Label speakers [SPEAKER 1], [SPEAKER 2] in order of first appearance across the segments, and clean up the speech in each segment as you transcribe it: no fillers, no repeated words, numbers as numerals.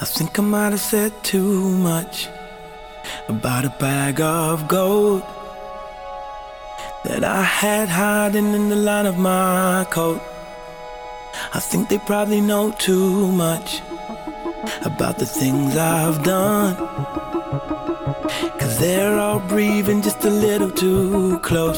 [SPEAKER 1] I think I might have said too much about a bag of gold that I had hiding in the line of my coat. I think they probably know too much about the things I've done, 'cause they're all breathing just a little too close.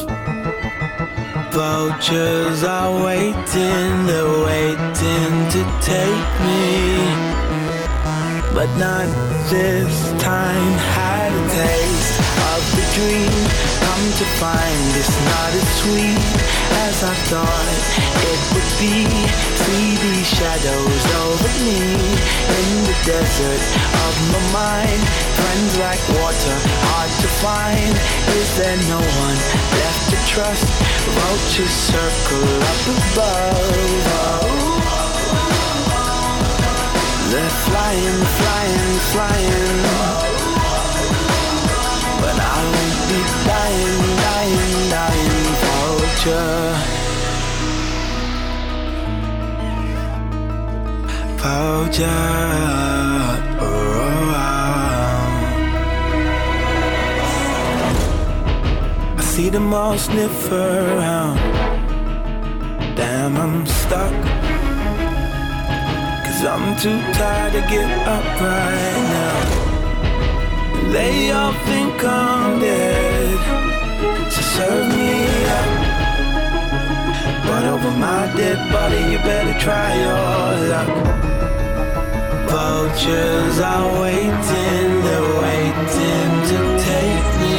[SPEAKER 1] Vultures are waiting, they're waiting to take me, but not this time. Had a taste of the dream, come to find it's not as sweet as I thought it would be. See these shadows over me in the desert of my mind. Friends like water, hard to find. Is there no one left to trust? Vultures circle up above. They're flying, flying, flying, but I won't be dying, dying, dying. Vulture, vulture. I see them all sniff around. Damn, I'm stuck, 'cause I'm too tired to get up right now. They all think I'm dead, so serve me up. But over my dead body, you better try your luck. Vultures are waiting, they're waiting to take me,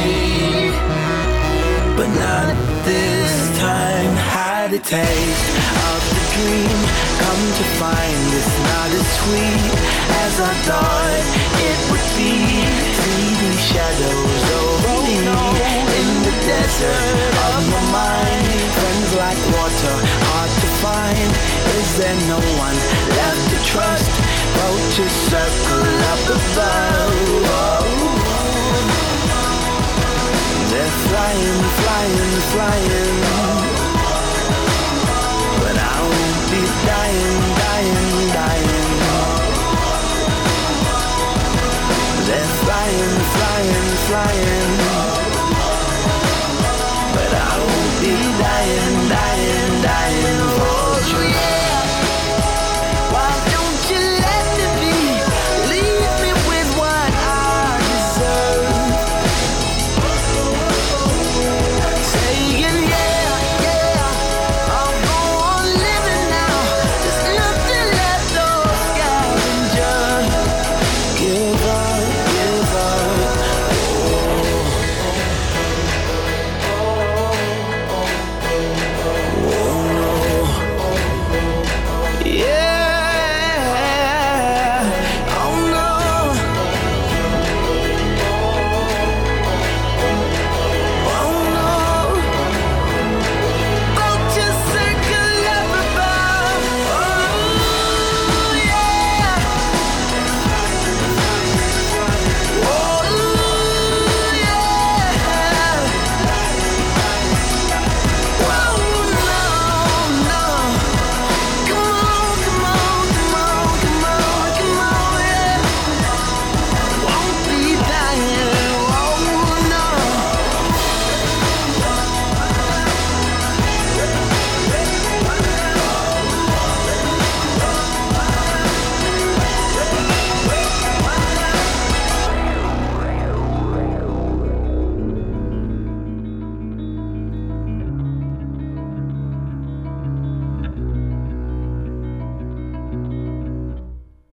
[SPEAKER 1] but not this time. Had a taste of the dream, come to find it's not as sweet as I thought it would be. See these shadows over me in the desert of my mind. Friends like water, hard to find. Is there no one left to trust? Vultures circle up above.